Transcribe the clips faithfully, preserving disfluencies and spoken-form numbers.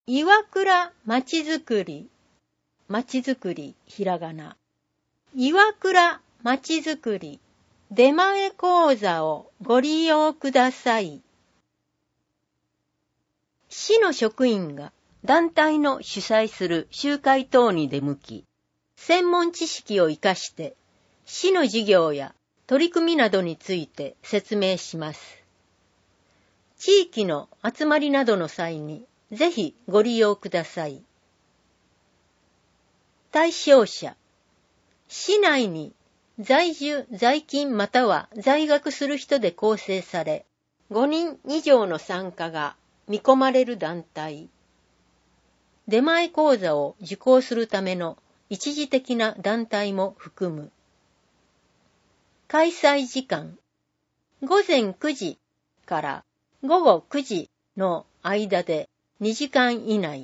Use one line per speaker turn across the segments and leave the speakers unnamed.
岩倉まちづくり、まちづくり、ひらがな。岩倉まちづくり、出前講座をご利用ください。市の職員が団体の主催する集会等に出向き、専門知識を生かして市の事業や取り組みなどについて説明します。地域の集まりなどの際にぜひご利用ください。対象者、市内に在住、在勤または在学する人で構成され、ごにん以上の参加が見込まれる団体。出前講座を受講するための一時的な団体も含む。開催時間、ごぜんくじからごごくじの間でにじかん以内。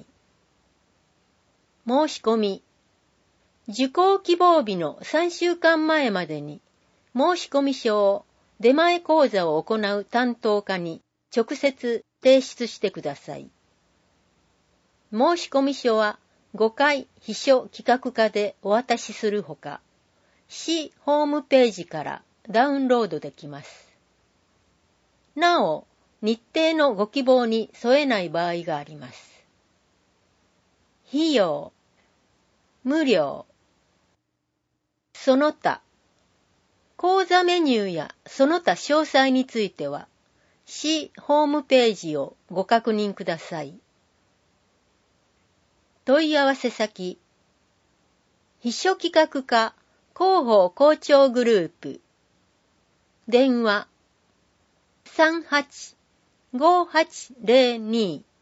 申し込み、受講希望日のさんしゅうかんまえまでに申込書を出前講座を行う担当課に直接提出してください。申込書はごかい秘書企画課でお渡しするほか、市ホームページからダウンロードできます。なお、日程のご希望に添えない場合があります。費用、無料。その他、講座メニューやその他詳細については、市ホームページをご確認ください。問い合わせ先、秘書企画課広報校長グループ、電話 さんはちごはちゼロに